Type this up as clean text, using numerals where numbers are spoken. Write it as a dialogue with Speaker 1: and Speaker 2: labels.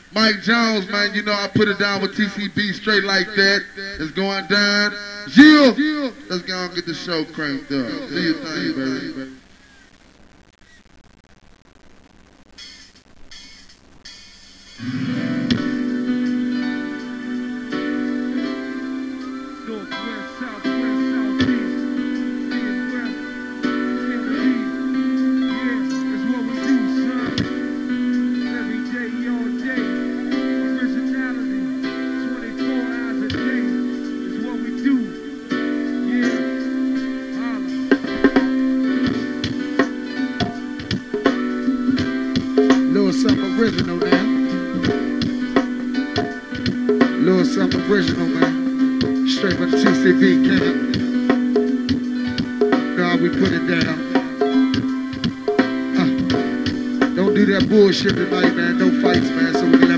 Speaker 1: Mike Jones, man, you know I put it down with TCB straight like that. It's going down. Jill, let's go and get the show cranked up. Do your thing, baby.
Speaker 2: Something original, man. Little something original, man. Straight from the TCB camp. Know how we put it down. Don't do that bullshit tonight, man. No fights, man. So we can have